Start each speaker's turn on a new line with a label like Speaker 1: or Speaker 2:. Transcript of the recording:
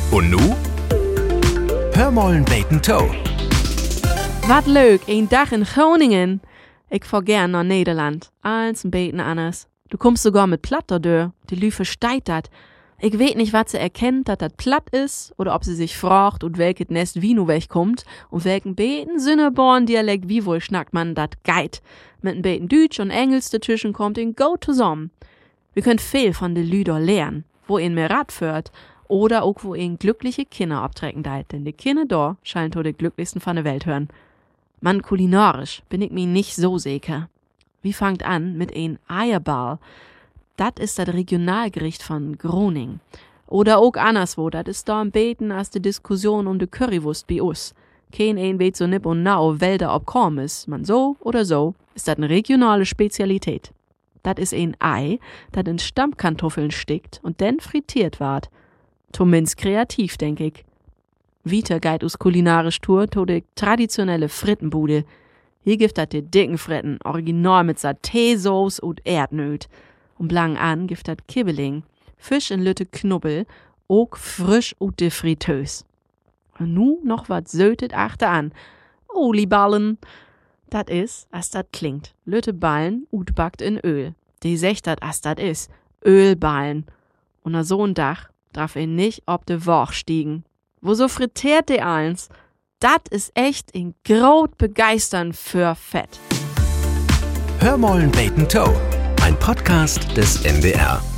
Speaker 1: Und nu? Hörmollen beten Toe.
Speaker 2: Wat leuk, een dag in Groningen. Ik fahr gern naar Nederland. Eins ein beten anders. Du kommst sogar mit Platt deur. Die Lü versteht dat. Ich weet nicht, was sie erkennt, dass das platt ist, oder ob sie sich fragt, und welches Nest wie nu wegkommt, und welchen beten Sünneborn Dialekt wie wohl schnackt man dat geit. Mit n beten Deutsch und Englisch dazwischen kommt in go zusammen. Wir können viel von de Lüder lernen, wo ihn mehr Rad führt, oder auch wo ihn glückliche Kinder abtrecken deit, denn die Kinder da scheinen to die glücklichsten von der Welt hören. Man, kulinarisch bin ich mir nicht so sicher. Wie fangt an mit ein Eierball? Das ist das Regionalgericht von Groningen. Oder auch anderswo, das ist da am Beten als die Diskussion um die Currywurst bei uns. Kein ein weet so nipp und nau, Wälder ob Korn ist. Man so oder so, ist das eine regionale Spezialität. Das ist ein Ei, das in Stammkartoffeln stickt und dann frittiert ward. Zumindest kreativ, denk ich. Wieder geht us kulinarisch Tour to de traditionelle Frittenbude. Hier gibt das die dicken Fritten, original mit Saté-Sauce und Erdnöt. Und blang an gibt das Kibbeling, Fisch in Lütte Knubbel, auch frisch und de Fritteuse. Und nu noch wat sötet achter an. Oliballen. Dat is, as dat klingt. Lütte Ballen und backt in Öl. Die secht dat as dat is. Ölballen. Und na so'n Dach darf nicht ob de Woch stiegen. Wo so frittiert de eins? Dat is echt in grot begeistern für Fett.
Speaker 1: Hörmollen beten Toe. Ein Podcast des NDR.